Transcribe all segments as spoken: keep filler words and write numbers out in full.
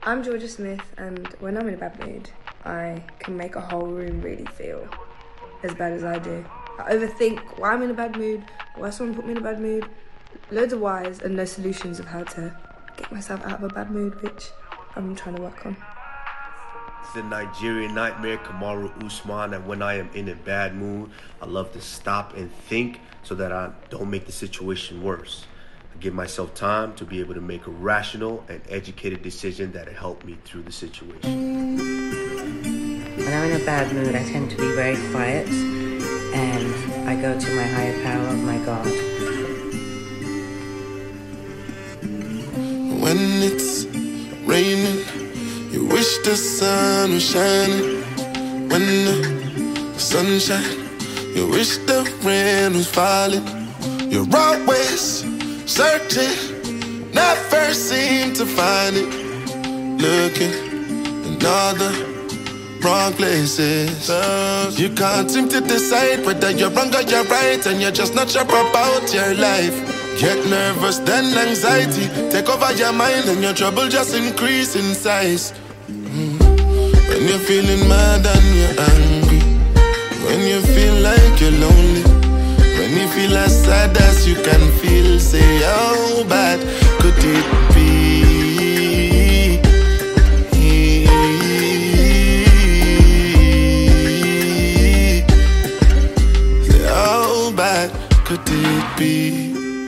I'm Georgia Smith, and when I'm in a bad mood, I can make a whole room really feel as bad as I do. I overthink why I'm in a bad mood, why someone put me in a bad mood, loads of whys and no solutions of how to get myself out of a bad mood, which I'm trying to work on. It's the Nigerian Nightmare, Kamaru Usman, and when I am in a bad mood, I love to stop and think so that I don't make the situation worse. I give myself time to be able to make a rational and educated decision that'll help me through the situation. When I'm in a bad mood, I tend to be very quiet, and I go to my higher power, my God. When it's raining, you wish the sun was shining. When the sun shines, you wish the rain was falling. You're always searching, never seem to find it. Looking in all the wrong places. You can't seem to decide whether you're wrong or you're right, and you're just not sure about your life. Get nervous, then anxiety take over your mind, and your trouble just increase in size. Mm. When you're feeling mad and you're angry, when you feel like you're lonely, when you feel as sad as you can feel, say how bad could it be? Say how bad could it be?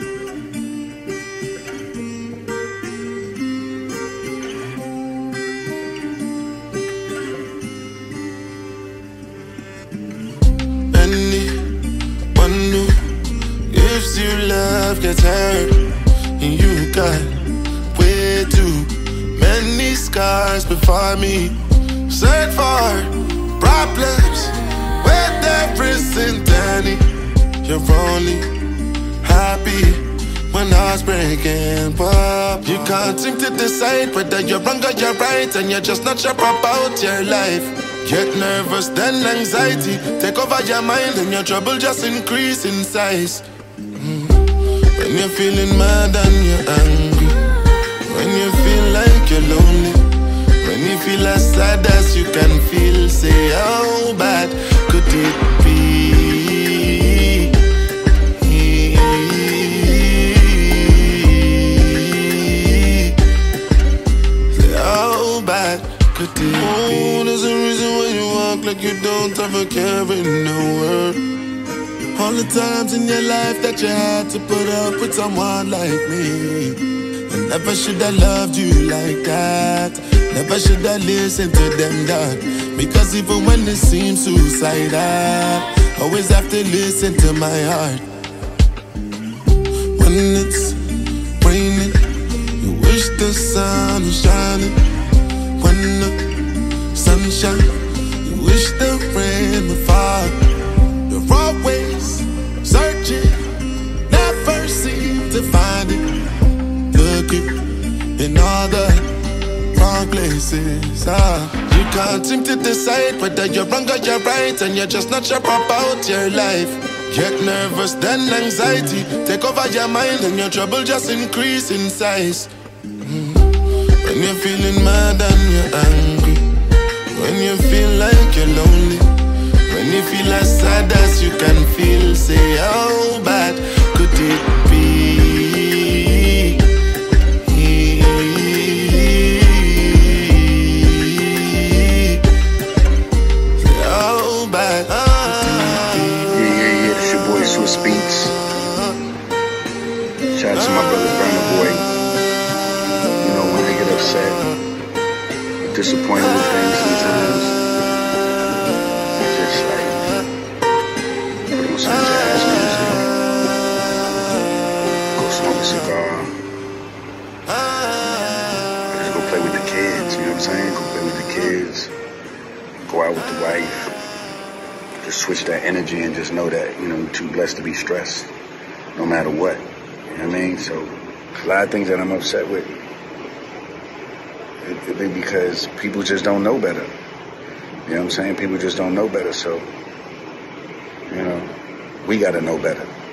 Your love gets hurt, and you got way too many scars before me. Search for problems where there isn't any. You're only happy when heart's breaking up. You can't seem to decide whether you're wrong or you're right, and you're just not sure about your life. Get nervous, then anxiety take over your mind, and your trouble just increase in size. When you're feeling mad and you're angry, when you feel like you're lonely, when you feel as sad as you can feel, say how bad could it be? Say how bad could it be? Oh, there's a reason why you walk like you don't have a care in the world. All the times in your life that you had to put up with someone like me. And never should I loved you like that. Never should I listen to them, dog. Because even when it seems suicidal, always have to listen to my heart. When it's raining, you wish the sun was shining. When the sun shines, you wish the rain would fall. You're always searching, never seem to find it. Looking in all the wrong places. Ah, you can't seem to decide whether you're wrong or you're right, and you're just not sure about your life. Get nervous, then anxiety take over your mind, and your trouble just increase in size. Mm. When you're feeling mad and you're angry, when you feel like you're lonely, when you feel as sad as you can feel, say how bad could it be? Say how bad could it be? Yeah, yeah, yeah, it's your boy Swiss Beats. Shout out to my brother Burna Boy. You know, when I get upset, disappointed with things sometimes, some jazz music, go smoke a cigar, just go play with the kids, you know what I'm saying? Go play with the kids, go out with the wife, just switch that energy and just know that, you know, you're too blessed to be stressed, no matter what, you know what I mean? So, a lot of things that I'm upset with, it, it be because people just don't know better, you know what I'm saying? People just don't know better, so, you know, we gotta know better.